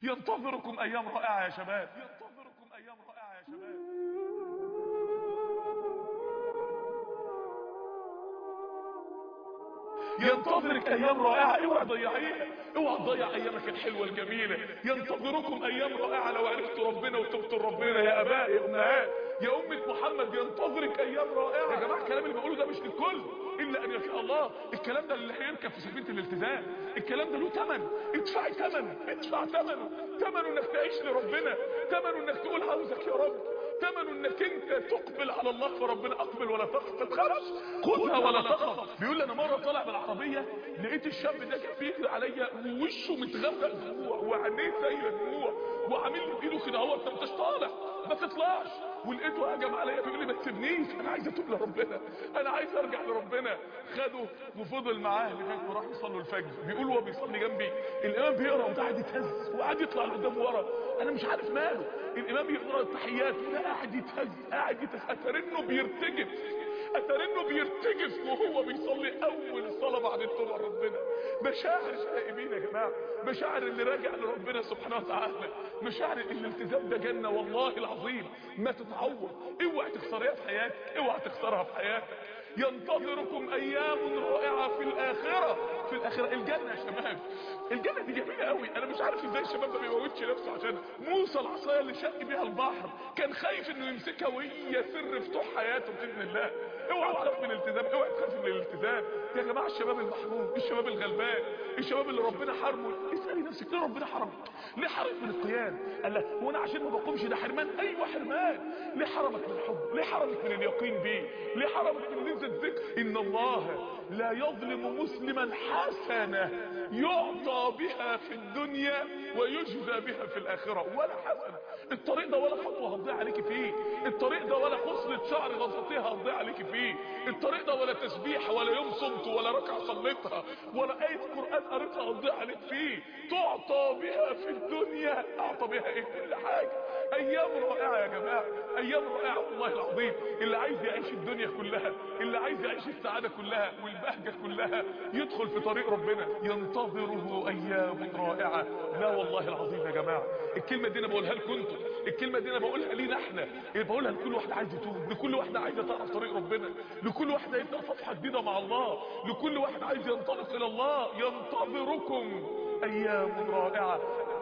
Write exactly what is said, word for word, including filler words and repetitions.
ينتظركم ايام رائعة يا شباب، ينتظركم ايام رائعة يا شباب. ينتظرك ايام رائعة، اوعى تضيعيها، اوعى تضيع ايامك الحلوة الجميلة. ينتظركم ايام رائعة لو عرفتوا ربنا وتبتوا ربنا يا اباء يا امهات يا امة محمد. ينتظرك ايام رائعة يا جماعة. الكلام اللي بقوله ده مش للكل الا ان يشاء الله. الكلام ده اللي هيركب في سفينة الالتزام. الكلام ده له ثمن، ادفعي ثمن، ادفع ثمنه. ثمنه انك تعيش لربنا، ثمنه انك تقول عاوزك يا رب، ثمنه انك انت تقبل على الله. فربنا اقبل ولا تخف، تتخرج خذها ولا تخف. بيقول لي انا مره طالع بالعربيه لقيت الشاب ده كان بيجري عليا ووشه متغرق دموع وعينيه زي دموع وعامل لي بايده كده اهو، انت مش طالع ما تطلعش. ولقيته هجم عليا بيقول لي ما تسيبنيش، انا عايز اتوب لربنا، انا عايز ارجع لربنا. خده وفضل معاه لغايه ما راح يصلوا الفجر. بيقول وهو بيصلي جنبي الامام بيقرا وده قاعد يتهز وقاعد يطلع لقدام ورا، انا مش عارف ماله. الامام يقرا التحيات وده قاعد يتهز قاعد يتهز، اترنه بيرتجف، اترنه بيرتجف وهو بيصلي اول صلاه بعد التوبه لربنا. مشاعر التائبين يا جماعه، مشاعر اللي راجع لربنا سبحانه وتعالى، مشاعر الالتزام ده جنه والله العظيم ما تتعوض. اوعى تخسريها في حياتك، اوعى تخسرها في حياتك. ينتظركم ايام رائعه في الاخره. في الاخره الجنه يا شباب، الجنه دي جميله قوي. انا مش عارف ازاي الشباب ما بيموتش نفسه عشان موسى العصايه اللي شق بيها البحر كان خايف انه يمسكها وهي سر فتوح حياته باذن الله. اوعى تخاف من الالتزام، اوعى تخاف من الالتزام يا جماعه. الشباب المحروم، الشباب الغلبان، الشباب اللي ربنا حرمه، اسالي نفسك ليه ربنا حرمك؟ ليه حرمك من القيام؟ قال لك هو انا عشان ما بقومش ده حرمان؟ ايوه حرمان. ليه حرمك من الحب؟ ليه حرمك من اليقين بيه؟ ليه حرمك من نزل الذكر؟ ان الله لا يظلم مسلما حسنه يعطى بها في الدنيا ويجزى بها في الاخره. ولا حسنه، الطريق ده ولا خطوه هتضيع عليكي فيه، الطريق ده ولا خصله شعر غلطتيها هتضيع عليكي فيه، الطريق ده ولا تسبيح ولا يوم صمت ولا ركعه صليتها ولا ايه قران قريتها هتضيع عليك فيه. تعطى بها في الدنيا، اعطى بها ايه؟ كل حاجه. ايام رائعه يا جماعه، ايام رائعه والله العظيم. اللي عايز يعيش الدنيا كلها، اللي عايز يعيش السعاده كلها والبهجه كلها يدخل في طريق ربنا. ينتظره ايام رائعه. لا والله العظيم يا جماعه، الكلمه دي انا بقولها لكم انتم، الكلمه دي انا بقولها لينا احنا، بقولها لكل واحد عايز يتوب، لكل واحده عايزه تعرف طريق ربنا، لكل واحد يبدا صفحه جديده مع الله، لكل واحد عايز ينطلق الى الله. ينتظركم ايام رائعه.